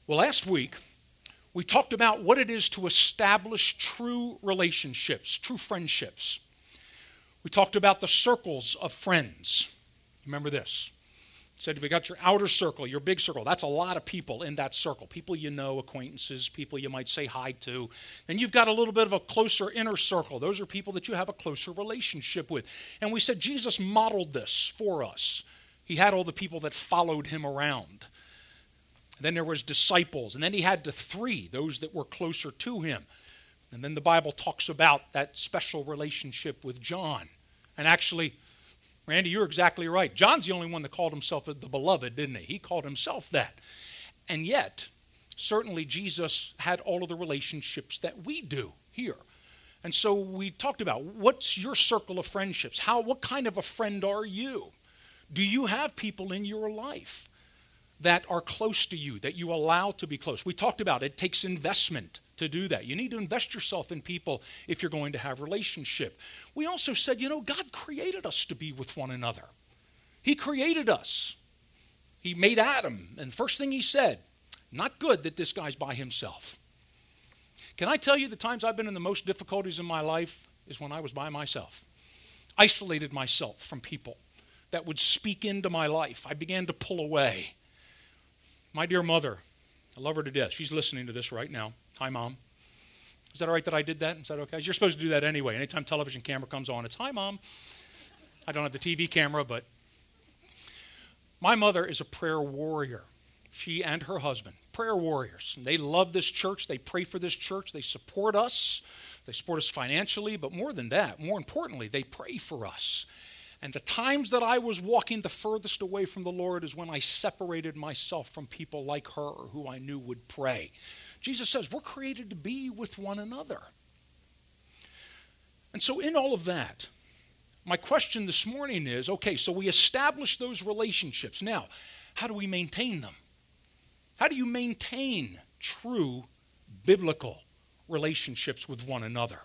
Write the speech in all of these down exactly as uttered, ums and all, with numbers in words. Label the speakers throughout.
Speaker 1: Well, last week, we talked about what it is to establish true relationships, true friendships. We talked about the circles of friends. Remember this. Said we got your outer circle, your big circle. That's a lot of people in that circle. People you know, acquaintances, people you might say hi to. Then you've got a little bit of a closer inner circle. Those are people that you have a closer relationship with. And we said Jesus modeled this for us. He had all the people that followed him around. Then there was disciples, and then he had the three, those that were closer to him. And then the Bible talks about that special relationship with John. And actually, Randy, you're exactly right. John's the only one that called himself the beloved, didn't he? He called himself that. And yet, certainly Jesus had all of the relationships that we do here. And so we talked about what's your circle of friendships? How, what kind of a friend are you? Do you have people in your life that are close to you, that you allow to be close? We talked about it takes investment to do that. You need to invest yourself in people if you're going to have a relationship. We also said, you know, God created us to be with one another. He created us. He made Adam, and the first thing he said, not good that this guy's by himself. Can I tell you the times I've been in the most difficulties in my life is when I was by myself. Isolated myself from people that would speak into my life. I began to pull away. My dear mother, I love her to death. She's listening to this right now. Hi, Mom. Is that all right that I did that? Is that okay? You're supposed to do that anyway. Anytime television camera comes on, it's, hi, Mom. I don't have the T V camera, but my mother is a prayer warrior. She and her husband, prayer warriors. And they love this church. They pray for this church. They support us. They support us financially, but more than that, more importantly, they pray for us. And the times that I was walking the furthest away from the Lord is when I separated myself from people like her who I knew would pray. Jesus says we're created to be with one another. And so in all of that, my question this morning is, okay, so we establish those relationships. Now, how do we maintain them? How do you maintain true biblical relationships with one another?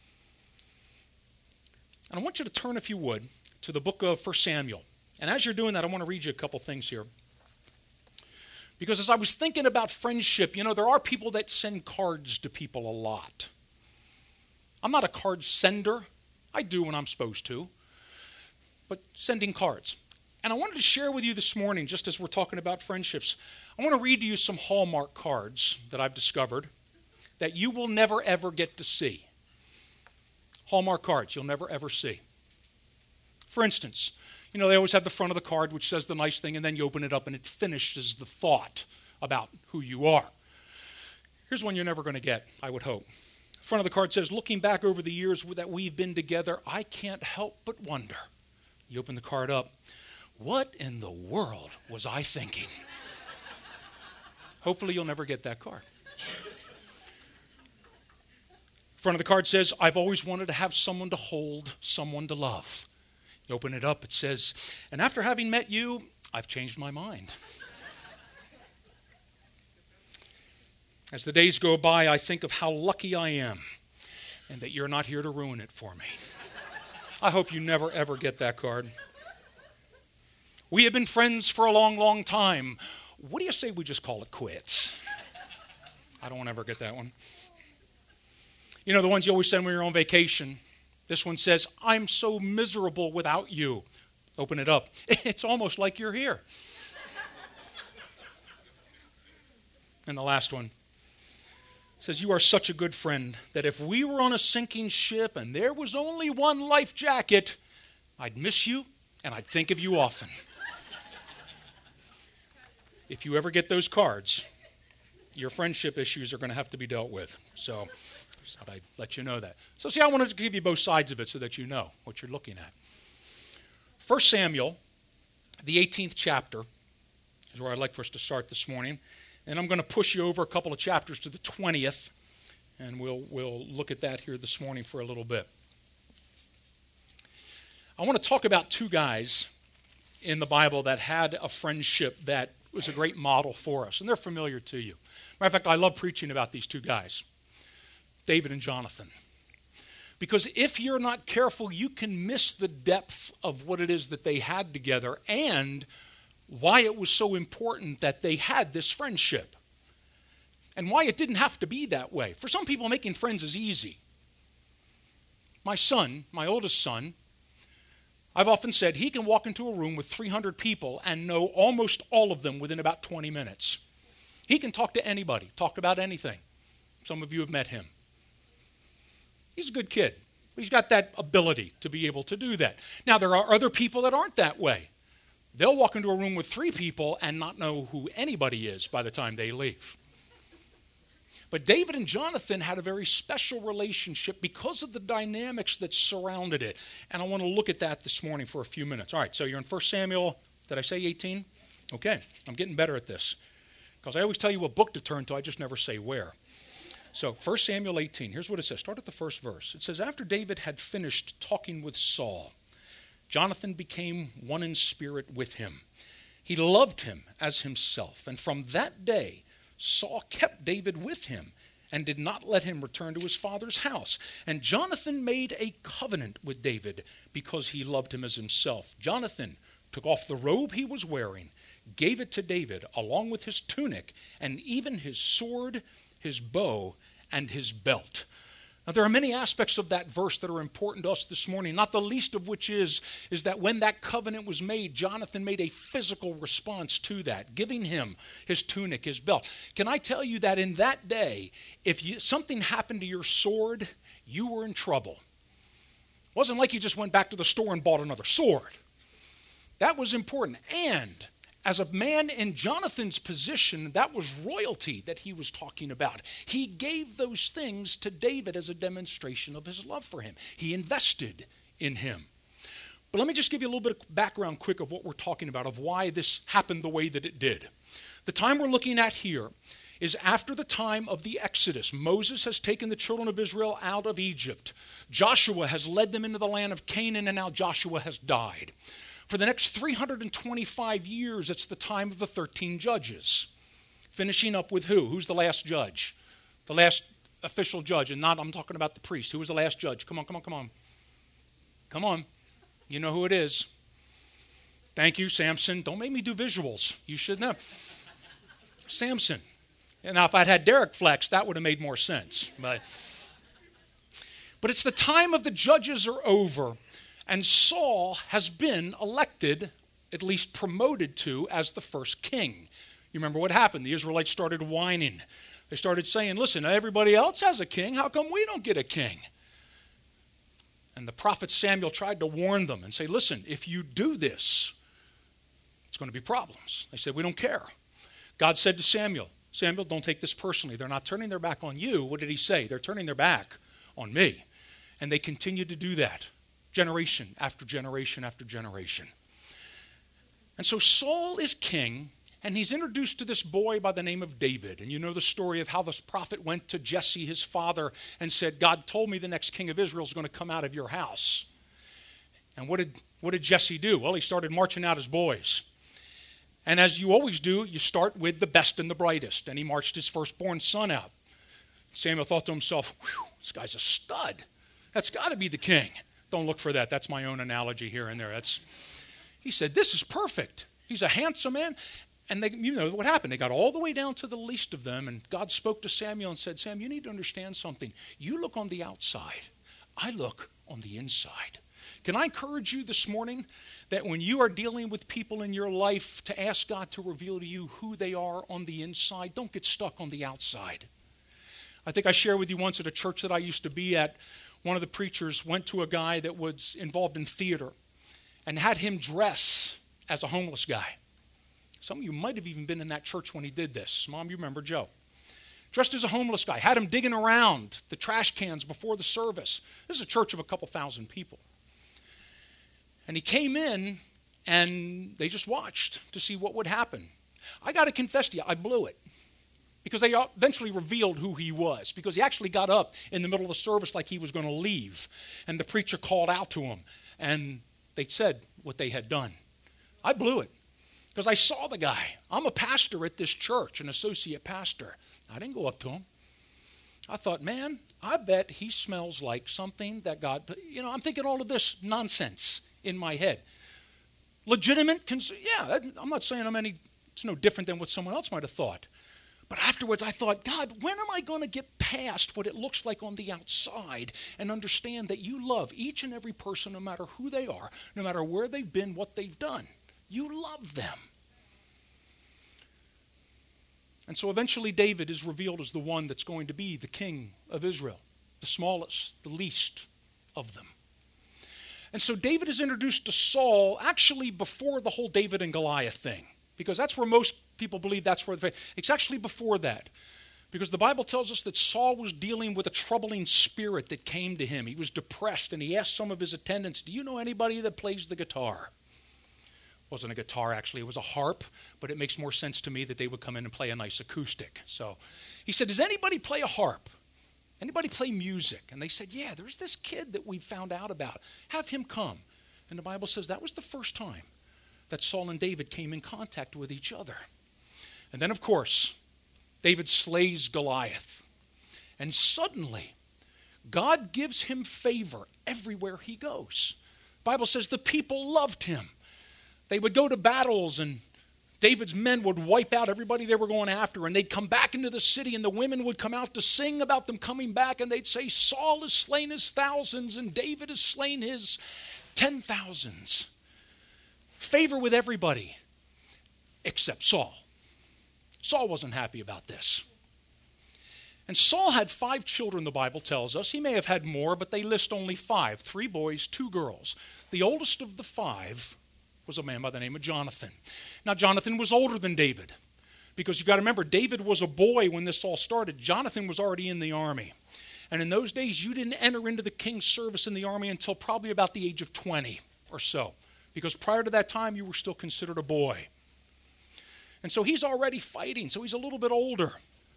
Speaker 1: And I want you to turn, if you would, to the book of First Samuel. And as you're doing that, I want to read you a couple things here. Because as I was thinking about friendship, you know, there are people that send cards to people a lot. I'm not a card sender. I do when I'm supposed to. But sending cards. And I wanted to share with you this morning, just as we're talking about friendships, I want to read to you some Hallmark cards that I've discovered that you will never, ever get to see. Hallmark cards you'll never, ever see. For instance, you know, they always have the front of the card which says the nice thing, and then you open it up and it finishes the thought about who you are. Here's one you're never going to get, I would hope. The front of the card says, looking back over the years that we've been together, I can't help but wonder. You open the card up. What in the world was I thinking? Hopefully you'll never get that card. Front of the card says, I've always wanted to have someone to hold, someone to love. You open it up, it says, and after having met you, I've changed my mind. As the days go by, I think of how lucky I am and that you're not here to ruin it for me. I hope you never, ever get that card. We have been friends for a long, long time. What do you say we just call it quits? I don't want to ever get that one. You know, the ones you always send when you're on vacation. This one says, I'm so miserable without you. Open it up. It's almost like you're here. And the last one says, you are such a good friend that if we were on a sinking ship and there was only one life jacket, I'd miss you and I'd think of you often. If you ever get those cards, your friendship issues are going to have to be dealt with. So just thought I'd let you know that. So see, I wanted to give you both sides of it so that you know what you're looking at. First Samuel, the eighteenth chapter, is where I'd like for us to start this morning. And I'm going to push you over a couple of chapters to the twentieth, and we'll, we'll look at that here this morning for a little bit. I want to talk about two guys in the Bible that had a friendship that was a great model for us, and they're familiar to you. Matter of fact, I love preaching about these two guys, David and Jonathan. Because if you're not careful, you can miss the depth of what it is that they had together and why it was so important that they had this friendship. and why it didn't have to be that way. For some people, making friends is easy. My son, my oldest son, I've often said he can walk into a room with three hundred people and know almost all of them within about twenty minutes. He can talk to anybody, talk about anything. Some of you have met him. He's a good kid. He's got that ability to be able to do that. Now, there are other people that aren't that way. They'll walk into a room with three people and not know who anybody is by the time they leave. But David and Jonathan had a very special relationship because of the dynamics that surrounded it. And I want to look at that this morning for a few minutes. All right, so you're in First Samuel, did I say eighteen? Okay, I'm getting better at this. Because I always tell you what book to turn to, I just never say where. So First Samuel eighteen, here's what it says. Start at the first verse. It says, after David had finished talking with Saul, Jonathan became one in spirit with him. He loved him as himself. And from that day, Saul kept David with him and did not let him return to his father's house. And Jonathan made a covenant with David because he loved him as himself. Jonathan took off the robe he was wearing, gave it to David along with his tunic and even his sword, his bow, and his belt. Now, there are many aspects of that verse that are important to us this morning, not the least of which is, is that when that covenant was made, Jonathan made a physical response to that, giving him his tunic, his belt. Can I tell you that in that day, if you, something happened to your sword, you were in trouble. It wasn't like you just went back to the store and bought another sword. That was important. And as a man in Jonathan's position, that was royalty that he was talking about. He gave those things to David as a demonstration of his love for him. He invested in him. But let me just give you a little bit of background quick of what we're talking about, of why this happened the way that it did. The time we're looking at here is after the time of the Exodus. Moses has taken the children of Israel out of Egypt. Joshua has led them into the land of Canaan, and now Joshua has died. For the next three hundred twenty-five years, it's the time of the thirteen judges. Finishing up with who? Who's the last judge? The last official judge. And not, I'm talking about the priest. Who was the last judge? Come on, come on, come on. Come on. You know who it is. Thank you, Samson. Don't make me do visuals. You should know. Samson. And now, if I'd had Derek flex, that would have made more sense. But, but it's the time of the judges are over. And Saul has been elected, at least promoted to, as the first king. You remember what happened? The Israelites started whining. They started saying, listen, everybody else has a king. How come we don't get a king? And the prophet Samuel tried to warn them and say, listen, if you do this, it's going to be problems. They said, we don't care. God said to Samuel, Samuel, don't take this personally. They're not turning their back on you. What did he say? They're turning their back on me. And they continued to do that. Generation after generation after generation. And so Saul is king, and he's introduced to this boy by the name of David. And you know the story of how this prophet went to Jesse, his father, and said, God told me the next king of Israel is going to come out of your house. And what did, what did Jesse do? Well, he started marching out his boys. And as you always do, you start with the best and the brightest. And he marched his firstborn son out. Samuel thought to himself, whew, this guy's a stud. That's got to be the king. Don't look for that. That's my own analogy here and there. That's, he said, this is perfect. He's a handsome man. And they, you know what happened. They got all the way down to the least of them, and God spoke to Samuel and said, Sam, you need to understand something. You look on the outside. I look on the inside. Can I encourage you this morning that when you are dealing with people in your life to ask God to reveal to you who they are on the inside, don't get stuck on the outside. I think I shared with you once at a church that I used to be at, one of the preachers went to a guy that was involved in theater and had him dress as a homeless guy. Some of you might have even been in that church when he did this. Mom, you remember Joe. Dressed as a homeless guy, had him digging around the trash cans before the service. This is a church of a couple thousand people. And he came in, and they just watched to see what would happen. I got to confess to you, I blew it. Because they eventually revealed who he was. Because he actually got up in the middle of the service like he was going to leave. And the preacher called out to him. And they said what they had done. I blew it. Because I saw the guy. I'm a pastor at this church, an associate pastor. I didn't go up to him. I thought, man, I bet he smells like something that God... You know, I'm thinking all of this nonsense in my head. Legitimate... Cons- yeah, I'm not saying I'm any... It's no different than what someone else might have thought. But afterwards I thought, God, when am I going to get past what it looks like on the outside and understand that you love each and every person no matter who they are, no matter where they've been, what they've done. You love them. And so eventually David is revealed as the one that's going to be the king of Israel, the smallest, the least of them. And so David is introduced to Saul actually before the whole David and Goliath thing, because that's where most people believe that's where the, it's actually before that. Because the Bible tells us that Saul was dealing with a troubling spirit that came to him. He was depressed, and he asked some of his attendants, do you know anybody that plays the guitar? It wasn't a guitar, actually. It was a harp, but it makes more sense to me that they would come in and play a nice acoustic. So he said, does anybody play a harp? Anybody play music? And they said, yeah, there's this kid that we found out about. Have him come. And the Bible says that was the first time that Saul and David came in contact with each other. And then, of course, David slays Goliath. And suddenly, God gives him favor everywhere he goes. The Bible says the people loved him. They would go to battles, and David's men would wipe out everybody they were going after, and they'd come back into the city, and the women would come out to sing about them coming back, and they'd say, Saul has slain his thousands, and David has slain his ten thousands. Favor with everybody, except Saul. Saul wasn't happy about this. And Saul had five children, the Bible tells us. He may have had more, but they list only five, three boys, two girls. The oldest of the five was a man by the name of Jonathan. Now, Jonathan was older than David, because you got to remember, David was a boy when this all started. Jonathan was already in the army. And in those days, you didn't enter into the king's service in the army until probably about the age of twenty or so, because prior to that time, you were still considered a boy. And so he's already fighting, so he's a little bit older.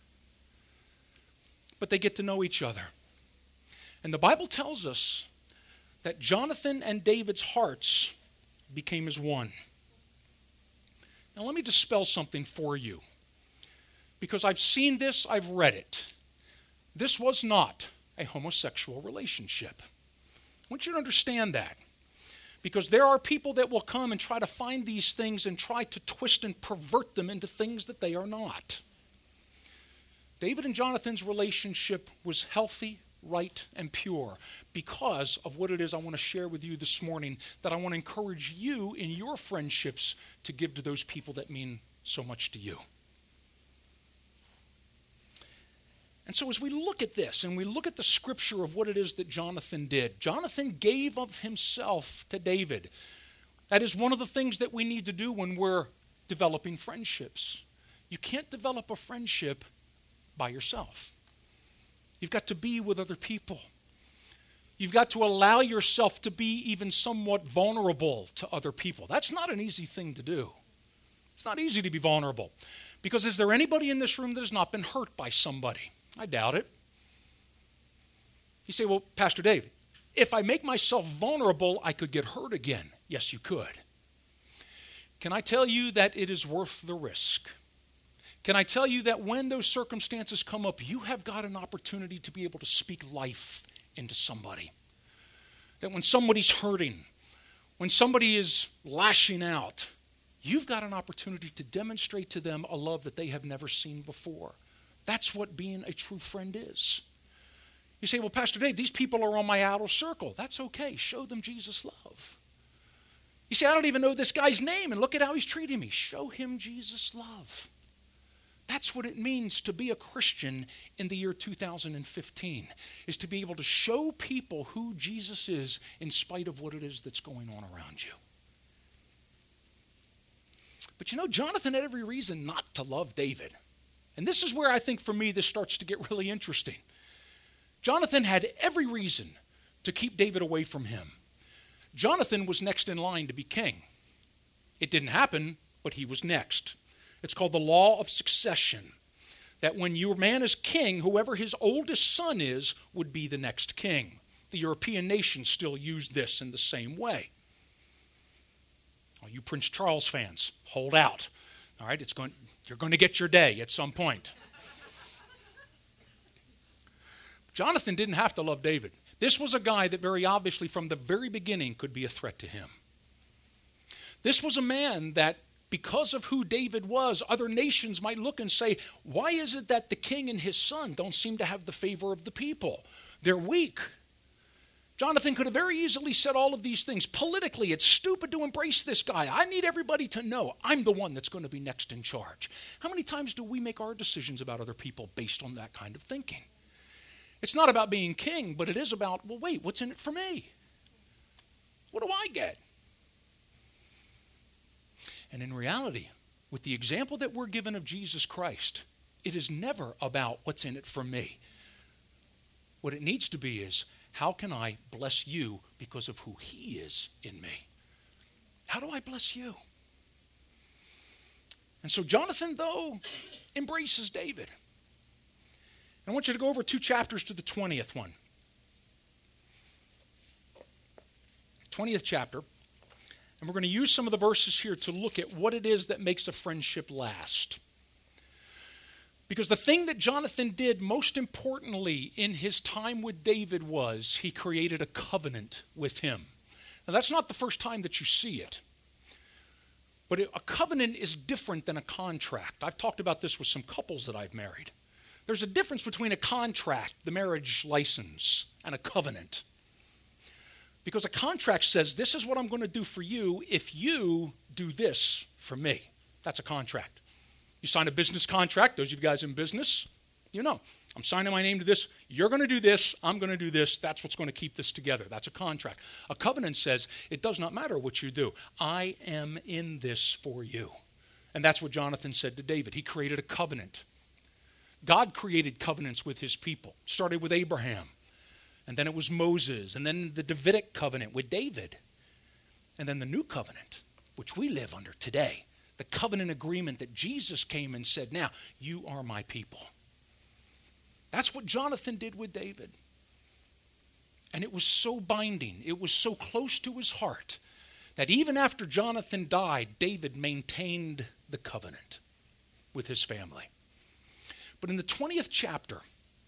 Speaker 1: But they get to know each other. And the Bible tells us that Jonathan and David's hearts became as one. Now let me dispel something for you, because I've seen this, I've read it. This was not a homosexual relationship. I want you to understand that, because there are people that will come and try to find these things and try to twist and pervert them into things that they are not. David and Jonathan's relationship was healthy, right, and pure because of what it is I want to share with you this morning, that I want to encourage you in your friendships to give to those people that mean so much to you. And so as we look at this and we look at the scripture of what it is that Jonathan did, Jonathan gave of himself to David. That is one of the things that we need to do when we're developing friendships. You can't develop a friendship by yourself. You've got to be with other people. You've got to allow yourself to be even somewhat vulnerable to other people. That's not an easy thing to do. It's not easy to be vulnerable. Because is there anybody in this room that has not been hurt by somebody? I doubt it. You say, well, Pastor Dave, if I make myself vulnerable, I could get hurt again. Yes, you could. Can I tell you that it is worth the risk? Can I tell you that when those circumstances come up, you have got an opportunity to be able to speak life into somebody? That when somebody's hurting, when somebody is lashing out, you've got an opportunity to demonstrate to them a love that they have never seen before. That's what being a true friend is. You say, well, Pastor Dave, these people are on my outer circle. That's okay. Show them Jesus' love. You say, I don't even know this guy's name, and look at how he's treating me. Show him Jesus' love. That's what it means to be a Christian in the year two thousand fifteen, is to be able to show people who Jesus is in spite of what it is that's going on around you. But you know, Jonathan had every reason not to love David. And this is where I think for me this starts to get really interesting. Jonathan had every reason to keep David away from him. Jonathan was next in line to be king. It didn't happen, but he was next. It's called the law of succession, that when your man is king, whoever his oldest son is would be the next king. The European nations still use this in the same way. All you Prince Charles fans, hold out. All right, it's going, you're going to get your day at some point. Jonathan didn't have to love David. This was a guy that very obviously from the very beginning could be a threat to him. This was a man that because of who David was, other nations might look and say, why is it that the king and his son don't seem to have the favor of the people? They're weak. Jonathan could have very easily said all of these things. Politically, it's stupid to embrace this guy. I need everybody to know I'm the one that's going to be next in charge. How many times do we make our decisions about other people based on that kind of thinking? It's not about being king, but it is about, well, wait, what's in it for me? What do I get? And in reality, with the example that we're given of Jesus Christ, it is never about what's in it for me. What it needs to be is, how can I bless you because of who he is in me? How do I bless you? And so Jonathan, though, embraces David. I want you to go over two chapters to the twentieth one. twentieth chapter. And we're going to use some of the verses here to look at what it is that makes a friendship last. Because the thing that Jonathan did most importantly in his time with David was he created a covenant with him. Now that's not the first time that you see it. But a covenant is different than a contract. I've talked about this with some couples that I've married. There's a difference between a contract, the marriage license, and a covenant. Because a contract says, this is what I'm going to do for you if you do this for me. That's a contract. You sign a business contract, those of you guys in business, you know, I'm signing my name to this. You're going to do this. I'm going to do this. That's what's going to keep this together. That's a contract. A covenant says, it does not matter what you do. I am in this for you. And that's what Jonathan said to David. He created a covenant. God created covenants with his people. Started with Abraham. And then it was Moses. And then the Davidic covenant with David. And then the new covenant, which we live under today. The covenant agreement that Jesus came and said, now, you are my people. That's what Jonathan did with David. And it was so binding, it was so close to his heart, that even after Jonathan died, David maintained the covenant with his family. But in the twentieth chapter,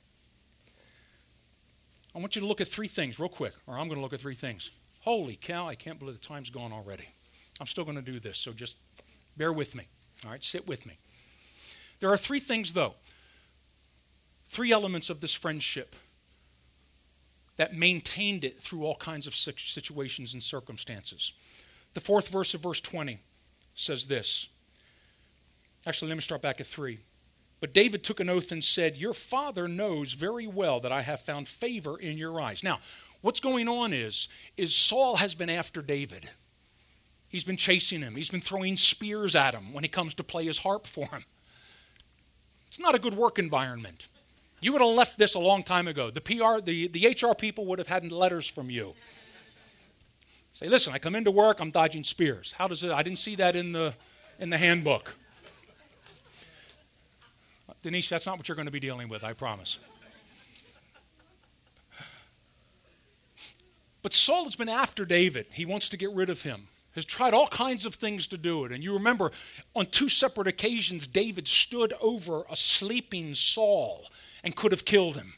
Speaker 1: I want you to look at three things real quick, or I'm going to look at three things. Holy cow, I can't believe the time's gone already. I'm still going to do this, so just bear with me. All right, sit with me. There are three things, though. Three elements of this friendship that maintained it through all kinds of situations and circumstances. The fourth verse of verse twenty says this. Actually, let me start back at three. But David took an oath and said, your father knows very well that I have found favor in your eyes. Now, what's going on is, is Saul has been after David. He's been chasing him. He's been throwing spears at him when he comes to play his harp for him. It's not a good work environment. You would have left this a long time ago. The P R, the, the H R people would have had letters from you. Say, listen, I come into work, I'm dodging spears. How does it? I didn't see that in the in the handbook. Denise, that's not what you're going to be dealing with, I promise. But Saul has been after David. He wants to get rid of him. Has tried all kinds of things to do it. And you remember, on two separate occasions, David stood over a sleeping Saul and could have killed him.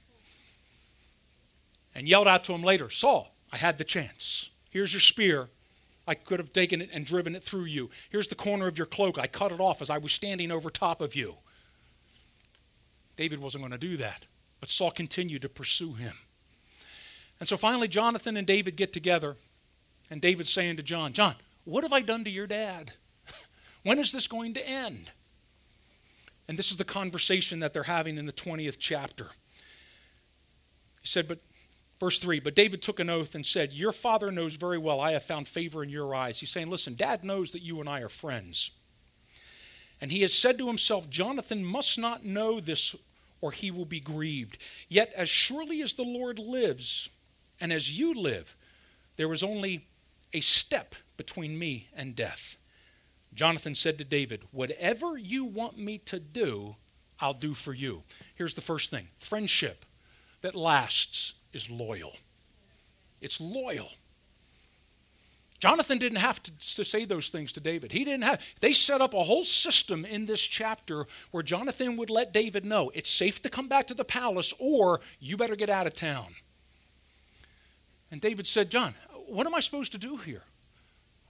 Speaker 1: And yelled out to him later, Saul, I had the chance. Here's your spear. I could have taken it and driven it through you. Here's the corner of your cloak. I cut it off as I was standing over top of you. David wasn't going to do that. But Saul continued to pursue him. And so finally, Jonathan and David get together. And David's saying to John, John, what have I done to your dad? When is this going to end? And this is the conversation that they're having in the twentieth chapter. He said, but verse three, but David took an oath and said, your father knows very well I have found favor in your eyes. He's saying, listen, Dad knows that you and I are friends. And he has said to himself, Jonathan must not know this or he will be grieved. Yet as surely as the Lord lives and as you live, there is only a step between me and death. Jonathan said to David, whatever you want me to do, I'll do for you. Here's the first thing. Friendship that lasts is loyal. It's loyal. Jonathan didn't have to, to say those things to David. He didn't have. They set up a whole system in this chapter where Jonathan would let David know it's safe to come back to the palace or you better get out of town. And David said, John, what am I supposed to do here?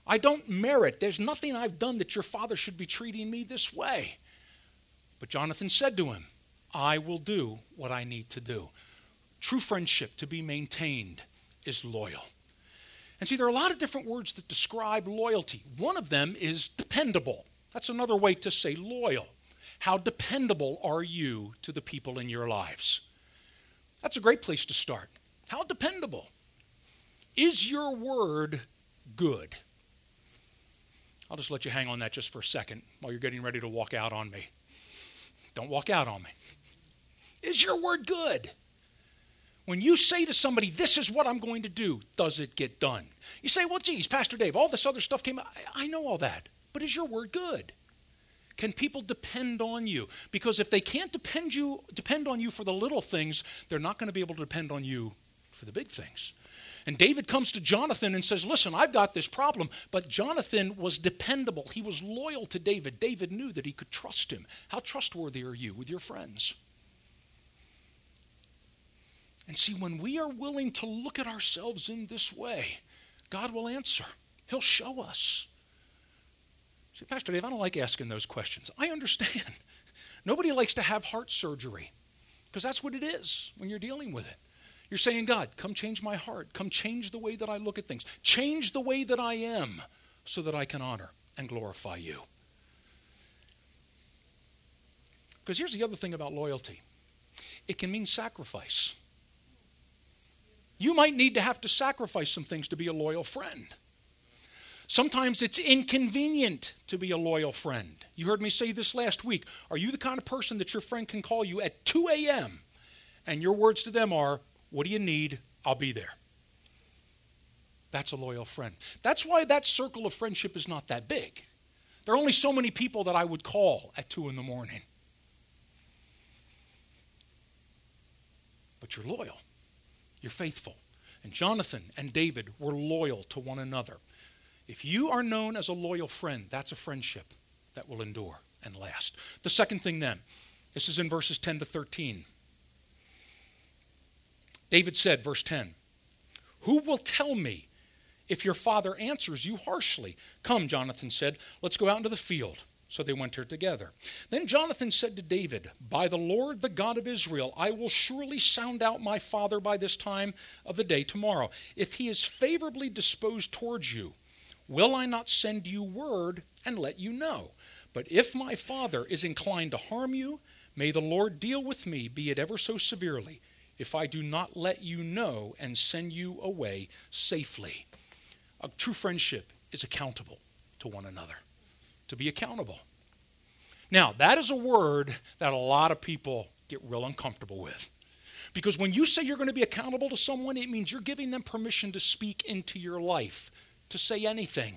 Speaker 1: I don't merit. There's nothing I've done that your father should be treating me this way. But Jonathan said to him, I will do what I need to do. True friendship to be maintained is loyal. And see, there are a lot of different words that describe loyalty. One of them is dependable. That's another way to say loyal. How dependable are you to the people in your lives? That's a great place to start. How dependable? Is your word good? I'll just let you hang on that just for a second while you're getting ready to walk out on me. Don't walk out on me. Is your word good? When you say to somebody, this is what I'm going to do, does it get done? You say, well, geez, Pastor Dave, all this other stuff came out. I, I know all that. But is your word good? Can people depend on you? Because if they can't depend you, depend on you for the little things, they're not going to be able to depend on you for the big things. And David comes to Jonathan and says, listen, I've got this problem. But Jonathan was dependable. He was loyal to David. David knew that he could trust him. How trustworthy are you with your friends? And see, when we are willing to look at ourselves in this way, God will answer. He'll show us. See, Pastor Dave, I don't like asking those questions. I understand. Nobody likes to have heart surgery because that's what it is when you're dealing with it. You're saying, God, come change my heart. Come change the way that I look at things. Change the way that I am so that I can honor and glorify you. Because here's the other thing about loyalty. It can mean sacrifice. You might need to have to sacrifice some things to be a loyal friend. Sometimes it's inconvenient to be a loyal friend. You heard me say this last week. Are you the kind of person that your friend can call you at two a.m. and your words to them are, what do you need? I'll be there. That's a loyal friend. That's why that circle of friendship is not that big. There are only so many people that I would call at two in the morning. But you're loyal. You're faithful. And Jonathan and David were loyal to one another. If you are known as a loyal friend, that's a friendship that will endure and last. The second thing then, this is in verses ten to thirteen. David said, verse ten, who will tell me if your father answers you harshly? Come, Jonathan said, let's go out into the field. So they went there together. Then Jonathan said to David, by the Lord, the God of Israel, I will surely sound out my father by this time of the day tomorrow. If he is favorably disposed towards you, will I not send you word and let you know? But if my father is inclined to harm you, may the Lord deal with me, be it ever so severely, if I do not let you know and send you away safely. A true friendship is accountable to one another. To be accountable. Now, that is a word that a lot of people get real uncomfortable with. Because when you say you're going to be accountable to someone, it means you're giving them permission to speak into your life, to say anything.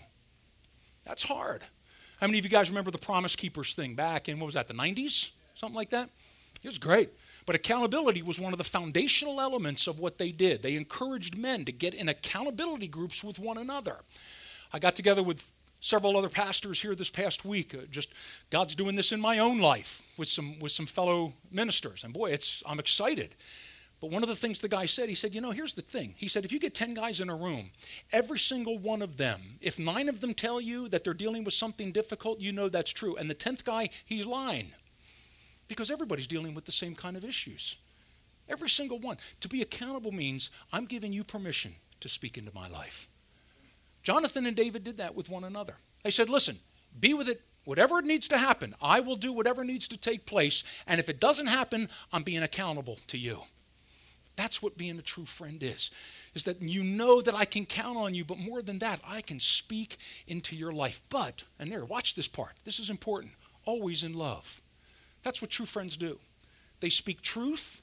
Speaker 1: That's hard. How many of you guys remember the Promise Keepers thing back in, what was that, the nineties? Something like that? It was great. But accountability was one of the foundational elements of what they did. They encouraged men to get in accountability groups with one another. I got together with several other pastors here this past week. Uh, just God's doing this in my own life with some with some fellow ministers. And boy, it's I'm excited. But one of the things the guy said, he said, you know, here's the thing. He said, if you get ten guys in a room, every single one of them, if nine of them tell you that they're dealing with something difficult, you know that's true. And the tenth guy, he's lying. Because everybody's dealing with the same kind of issues. Every single one. To be accountable means I'm giving you permission to speak into my life. Jonathan and David did that with one another. They said, listen, be with it, whatever it needs to happen. I will do whatever needs to take place. And if it doesn't happen, I'm being accountable to you. That's what being a true friend is. Is that you know that I can count on you, but more than that, I can speak into your life. But, and there, watch this part. This is important. Always in love. That's what true friends do. They speak truth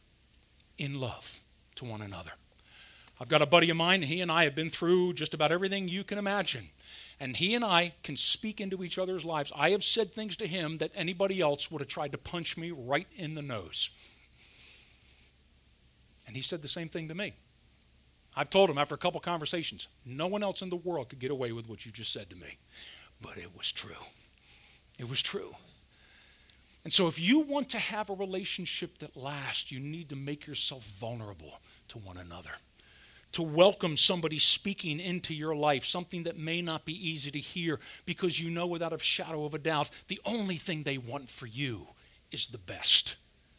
Speaker 1: in love to one another. I've got a buddy of mine, he and I have been through just about everything you can imagine. And he and I can speak into each other's lives. I have said things to him that anybody else would have tried to punch me right in the nose. And he said the same thing to me. I've told him after a couple conversations, no one else in the world could get away with what you just said to me. But it was true. It was true. And so if you want to have a relationship that lasts, you need to make yourself vulnerable to one another. to welcome somebody speaking into your life, something that may not be easy to hear, because you know without a shadow of a doubt, the only thing they want for you is the best.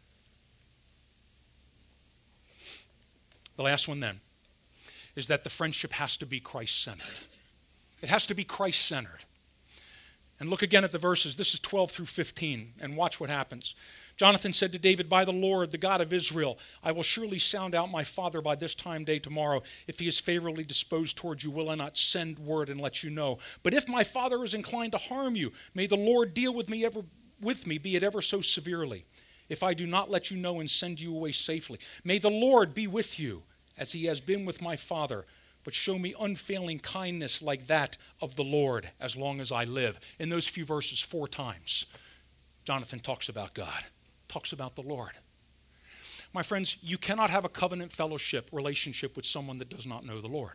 Speaker 1: The last one then is that the friendship has to be Christ-centered. It has to be Christ-centered. And look again at the verses. This is twelve through fifteen, and watch what happens. Jonathan said to David, "By the Lord, the God of Israel, I will surely sound out my father by this time day tomorrow. If he is favorably disposed towards you, will I not send word and let you know? But if my father is inclined to harm you, may the Lord deal with me ever with me, be it ever so severely, if I do not let you know and send you away safely. May the Lord be with you, as he has been with my father, but show me unfailing kindness like that of the Lord as long as I live." In those few verses, four times, Jonathan talks about God, talks about the Lord. My friends, you cannot have a covenant fellowship relationship with someone that does not know the Lord.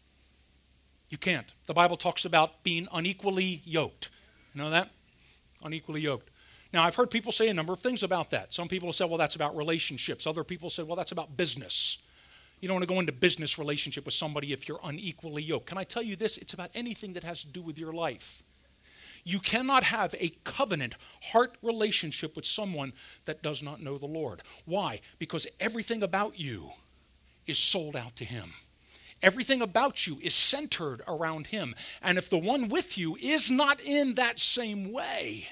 Speaker 1: You can't. The Bible talks about being unequally yoked. You know that? Unequally yoked. Now, I've heard people say a number of things about that. Some people have said, well, that's about relationships. Other people said, well, that's about business. You don't want to go into business relationship with somebody if you're unequally yoked. Can I tell you this? It's about anything that has to do with your life. You cannot have a covenant heart relationship with someone that does not know the Lord. Why? Because everything about you is sold out to him. Everything about you is centered around him. And if the one with you is not in that same way,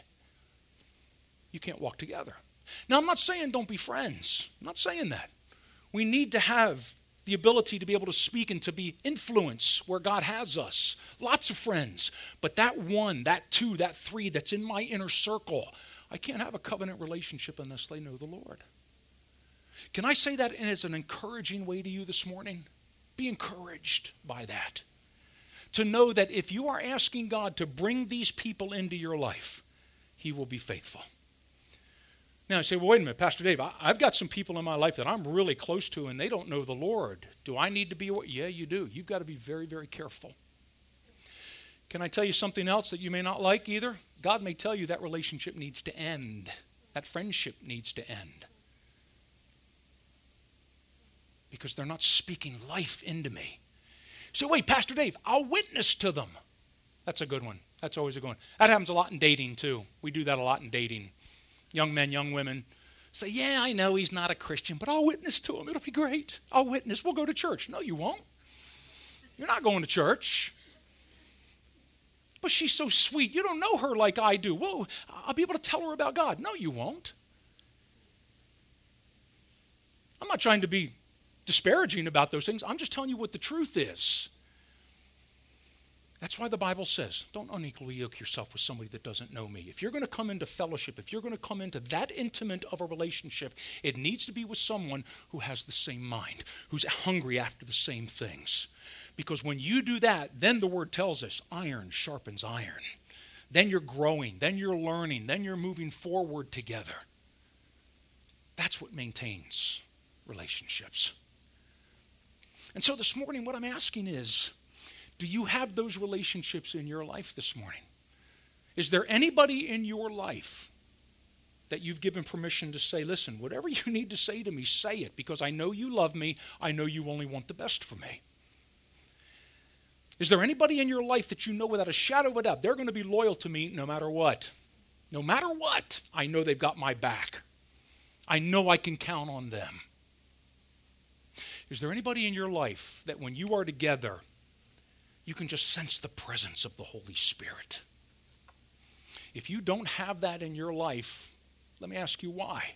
Speaker 1: you can't walk together. Now, I'm not saying don't be friends. I'm not saying that. We need to have the ability to be able to speak and to be influence where God has us. Lots of friends. But that one, that two, that three that's in my inner circle, I can't have a covenant relationship unless they know the Lord. Can I say that as an encouraging way to you this morning? Be encouraged by that. To know that if you are asking God to bring these people into your life, he will be faithful. Now, you say, well, wait a minute, Pastor Dave, I, I've got some people in my life that I'm really close to and they don't know the Lord. Do I need to be aware? Yeah, you do. You've got to be very, very careful. Can I tell you something else that you may not like either? God may tell you that relationship needs to end. That friendship needs to end. Because they're not speaking life into me. So wait, Pastor Dave, I'll witness to them. That's a good one. That's always a good one. That happens a lot in dating too. We do that a lot in dating. Young men, young women say, yeah, I know he's not a Christian, but I'll witness to him. It'll be great. I'll witness. We'll go to church. No, you won't. You're not going to church. But she's so sweet. You don't know her like I do. Well, I'll be able to tell her about God. No, you won't. I'm not trying to be disparaging about those things. I'm just telling you what the truth is. That's why the Bible says, don't unequally yoke yourself with somebody that doesn't know me. If you're going to come into fellowship, if you're going to come into that intimate of a relationship, it needs to be with someone who has the same mind, who's hungry after the same things. Because when you do that, then the word tells us, iron sharpens iron. Then you're growing, then you're learning, then you're moving forward together. That's what maintains relationships. And so this morning, what I'm asking is, do you have those relationships in your life this morning? Is there anybody in your life that you've given permission to say, listen, whatever you need to say to me, say it, because I know you love me. I know you only want the best for me. Is there anybody in your life that you know without a shadow of a doubt, they're going to be loyal to me no matter what? No matter what, I know they've got my back. I know I can count on them. Is there anybody in your life that when you are together, you can just sense the presence of the Holy Spirit? If you don't have that in your life, let me ask you why.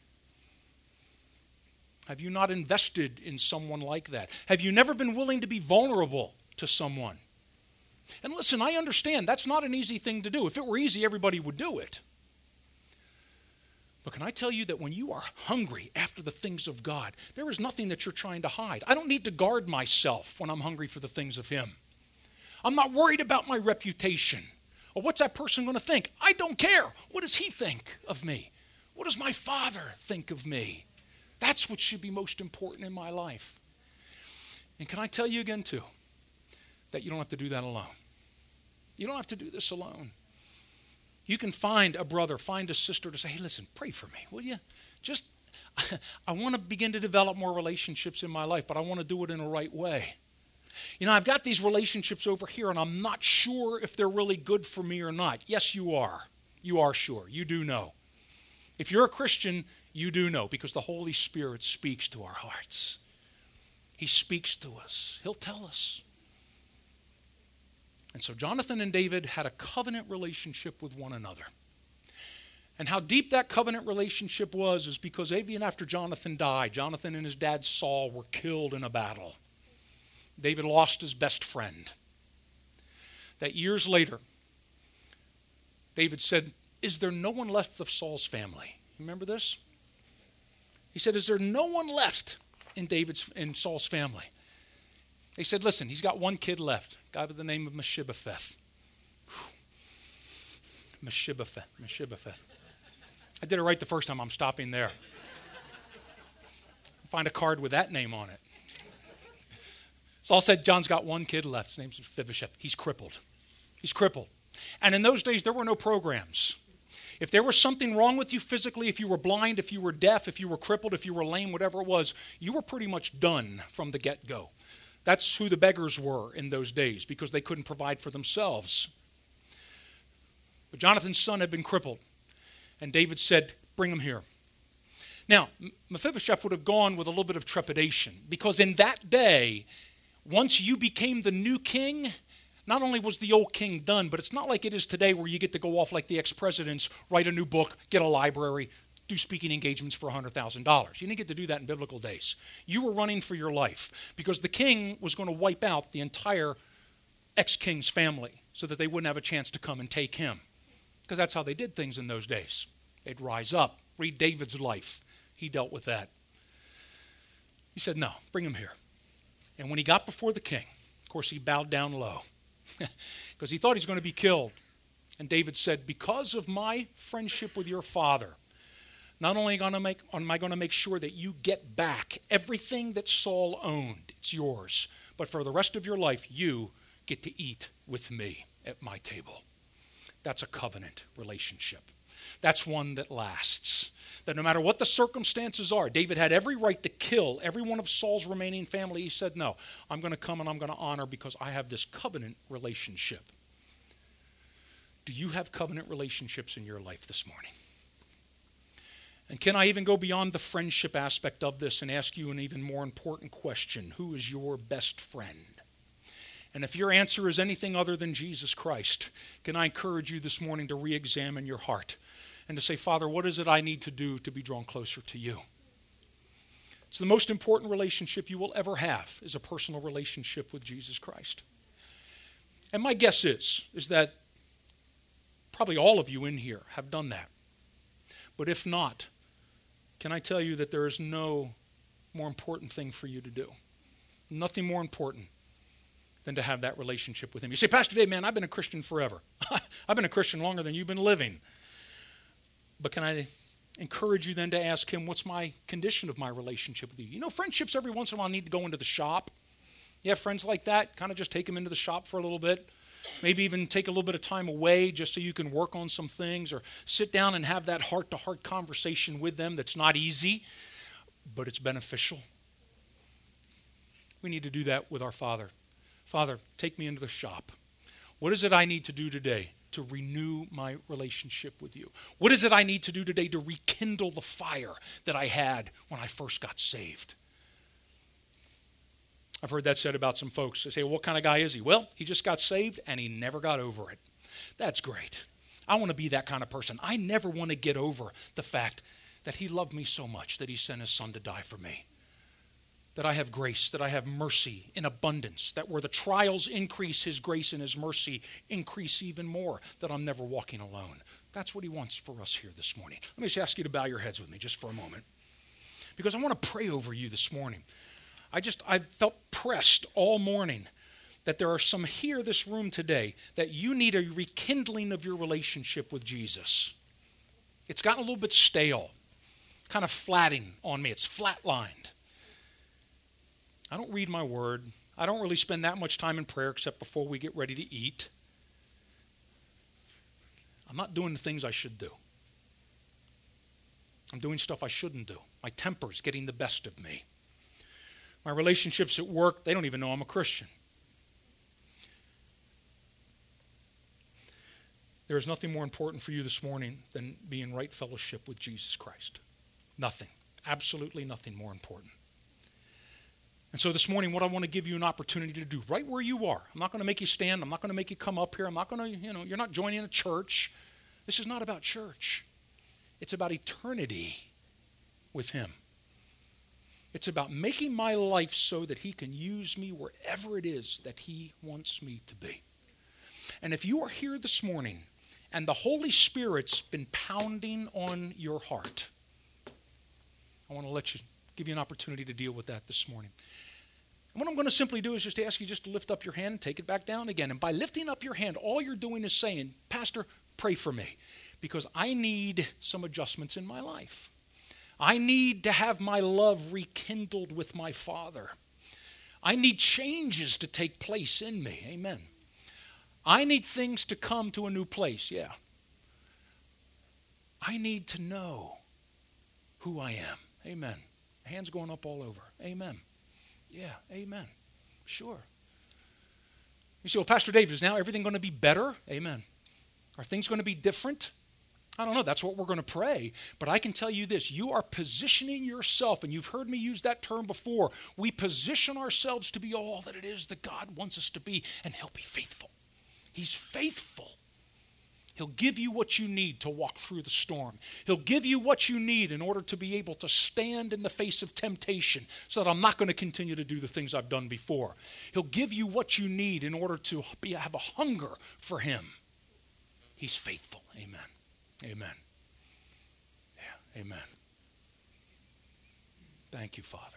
Speaker 1: Have you not invested in someone like that? Have you never been willing to be vulnerable to someone? And listen, I understand that's not an easy thing to do. If it were easy, everybody would do it. But can I tell you that when you are hungry after the things of God, there is nothing that you're trying to hide. I don't need to guard myself when I'm hungry for the things of him. I'm not worried about my reputation. Or what's that person going to think? I don't care. What does he think of me? What does my Father think of me? That's what should be most important in my life. And can I tell you again, too, that you don't have to do that alone. You don't have to do this alone. You can find a brother, find a sister to say, hey, listen, pray for me, will you? Just, I want to begin to develop more relationships in my life, but I want to do it in a right way. You know, I've got these relationships over here, and I'm not sure if they're really good for me or not. Yes, you are. You are sure. You do know. If you're a Christian, you do know, because the Holy Spirit speaks to our hearts. He speaks to us. He'll tell us. And so Jonathan and David had a covenant relationship with one another. And how deep that covenant relationship was is because even after Jonathan died, Jonathan and his dad Saul were killed in a battle. David lost his best friend. That years later, David said, "Is there no one left of Saul's family?" Remember this? He said, "Is there no one left in David's in Saul's family?" They said, "Listen, he's got one kid left, a guy by the name of Mephibosheth." Mephibosheth, Mephibosheth. I did it right the first time. I'm stopping there. Find a card with that name on it. Saul said, "John's got one kid left. His name's Mephibosheth. He's crippled. He's crippled." And in those days, there were no programs. If there was something wrong with you physically, if you were blind, if you were deaf, if you were crippled, if you were lame, whatever it was, you were pretty much done from the get-go. That's who the beggars were in those days, because they couldn't provide for themselves. But Jonathan's son had been crippled, and David said, "Bring him here." Now, Mephibosheth would have gone with a little bit of trepidation, because in that day, once you became the new king, not only was the old king done, but it's not like it is today where you get to go off like the ex-presidents, write a new book, get a library, do speaking engagements for one hundred thousand dollars. You didn't get to do that in biblical days. You were running for your life because the king was going to wipe out the entire ex-king's family so that they wouldn't have a chance to come and take him, because that's how they did things in those days. They'd rise up. Read David's life. He dealt with that. He said, "No, bring him here." And when he got before the king, of course, he bowed down low because he thought he was going to be killed. And David said, "Because of my friendship with your father, not only gonna make, am I going to make sure that you get back everything that Saul owned, it's yours, but for the rest of your life, you get to eat with me at my table." That's a covenant relationship. That's one that lasts. That no matter what the circumstances are, David had every right to kill every one of Saul's remaining family. He said, "No, I'm going to come and I'm going to honor because I have this covenant relationship." Do you have covenant relationships in your life this morning? And can I even go beyond the friendship aspect of this and ask you an even more important question? Who is your best friend? And if your answer is anything other than Jesus Christ, can I encourage you this morning to re-examine your heart and to say, "Father, what is it I need to do to be drawn closer to you?" It's the most important relationship you will ever have, is a personal relationship with Jesus Christ. And my guess is, is that probably all of you in here have done that. But if not, can I tell you that there is no more important thing for you to do? Nothing more important than to have that relationship with him. You say, "Pastor Dave, man, I've been a Christian forever." I've been a Christian longer than you've been living. But can I encourage you then to ask him, what's my condition of my relationship with you? You know, friendships every once in a while need to go into the shop. You have friends like that, kind of just take them into the shop for a little bit. Maybe even take a little bit of time away just so you can work on some things, or sit down and have that heart-to-heart conversation with them that's not easy, but it's beneficial. We need to do that with our Father. "Father, take me into the shop. What is it I need to do today to renew my relationship with you? What is it I need to do today to rekindle the fire that I had when I first got saved?" I've heard that said about some folks. They say, "Well, what kind of guy is he?" "Well, he just got saved and he never got over it." That's great. I want to be that kind of person. I never want to get over the fact that he loved me so much that he sent his son to die for me. That I have grace, that I have mercy in abundance, that where the trials increase, his grace and his mercy increase even more, that I'm never walking alone. That's what he wants for us here this morning. Let me just ask you to bow your heads with me just for a moment, because I want to pray over you this morning. I just, I felt pressed all morning that there are some here in this room today that you need a rekindling of your relationship with Jesus. It's gotten a little bit stale, kind of flatting on me. It's flatlined. I don't read my word. I don't really spend that much time in prayer except before we get ready to eat. I'm not doing the things I should do. I'm doing stuff I shouldn't do. My temper's getting the best of me. My relationships at work, they don't even know I'm a Christian. There is nothing more important for you this morning than being in right fellowship with Jesus Christ. Nothing. Absolutely nothing more important. And so this morning, what I want to give you an opportunity to do, right where you are. I'm not going to make you stand. I'm not going to make you come up here. I'm not going to, you know, you're not joining a church. This is not about church. It's about eternity with him. It's about making my life so that he can use me wherever it is that he wants me to be. And if you are here this morning and the Holy Spirit's been pounding on your heart, I want to let you, give you an opportunity to deal with that this morning. And what I'm going to simply do is just ask you just to lift up your hand and take it back down again. And by lifting up your hand, all you're doing is saying, Pastor, pray for me, because I need some adjustments in my life. I need to have my love rekindled with my Father. I need changes to take place in me. Amen. I need things to come to a new place. Yeah. I need to know who I am. Amen. Hands going up all over. Amen. Yeah, amen. Sure. You say, well, Pastor David, is now everything going to be better? Amen. Are things going to be different? I don't know. That's what we're going to pray. But I can tell you this. You are positioning yourself, and you've heard me use that term before. We position ourselves to be all that it is that God wants us to be, and he'll be faithful. He's faithful. He'll give you what you need to walk through the storm. He'll give you what you need in order to be able to stand in the face of temptation so that I'm not going to continue to do the things I've done before. He'll give you what you need in order to be, have a hunger for him. He's faithful. Amen. Amen. Yeah, amen. Thank you, Father.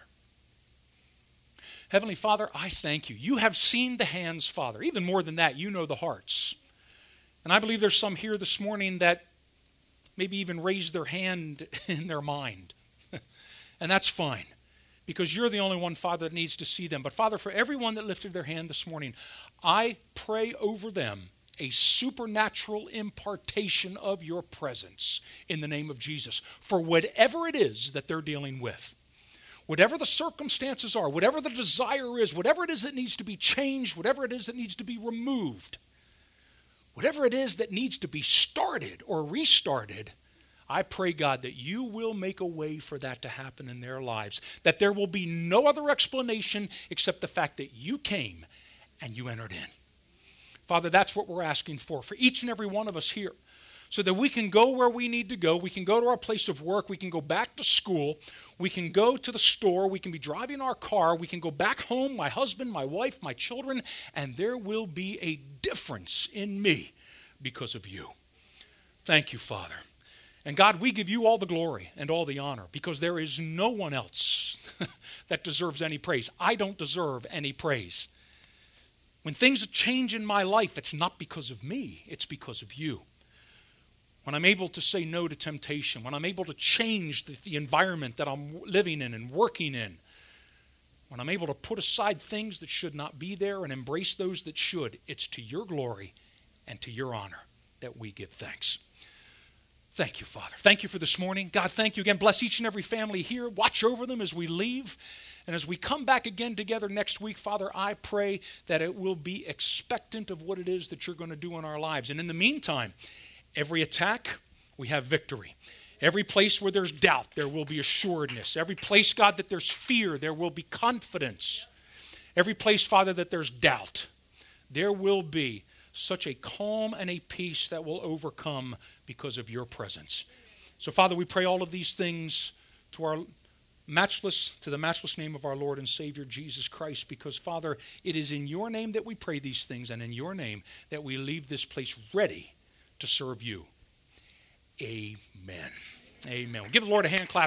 Speaker 1: Heavenly Father, I thank you. You have seen the hands, Father. Even more than that, you know the hearts. And I believe there's some here this morning that maybe even raised their hand in their mind. And that's fine, because you're the only one, Father, that needs to see them. But Father, for everyone that lifted their hand this morning, I pray over them a supernatural impartation of your presence in the name of Jesus for whatever it is that they're dealing with. Whatever the circumstances are, whatever the desire is, whatever it is that needs to be changed, whatever it is that needs to be removed, whatever it is that needs to be started or restarted, I pray, God, that you will make a way for that to happen in their lives, that there will be no other explanation except the fact that you came and you entered in. Father, that's what we're asking for, for each and every one of us here, so that we can go where we need to go. We can go to our place of work. We can go back to school. We can go to the store. We can be driving our car. We can go back home, my husband, my wife, my children, and there will be a difference in me because of you. Thank you, Father. And God, we give you all the glory and all the honor, because there is no one else that deserves any praise. I don't deserve any praise. When things change in my life, it's not because of me. It's because of you. When I'm able to say no to temptation, when I'm able to change the, the environment that I'm living in and working in, when I'm able to put aside things that should not be there and embrace those that should, it's to your glory and to your honor that we give thanks. Thank you, Father. Thank you for this morning. God, thank you again. Bless each and every family here. Watch over them as we leave. And as we come back again together next week, Father, I pray that it will be expectant of what it is that you're going to do in our lives. And in the meantime, every attack, we have victory. Every place where there's doubt, there will be assuredness. Every place, God, that there's fear, there will be confidence. Every place, Father, that there's doubt, there will be such a calm and a peace that will overcome because of your presence. So, Father, we pray all of these things to our matchless, to the matchless name of our Lord and Savior, Jesus Christ, because, Father, it is in your name that we pray these things, and in your name that we leave this place ready to serve you. Amen. Amen. We'll give the Lord a hand clap.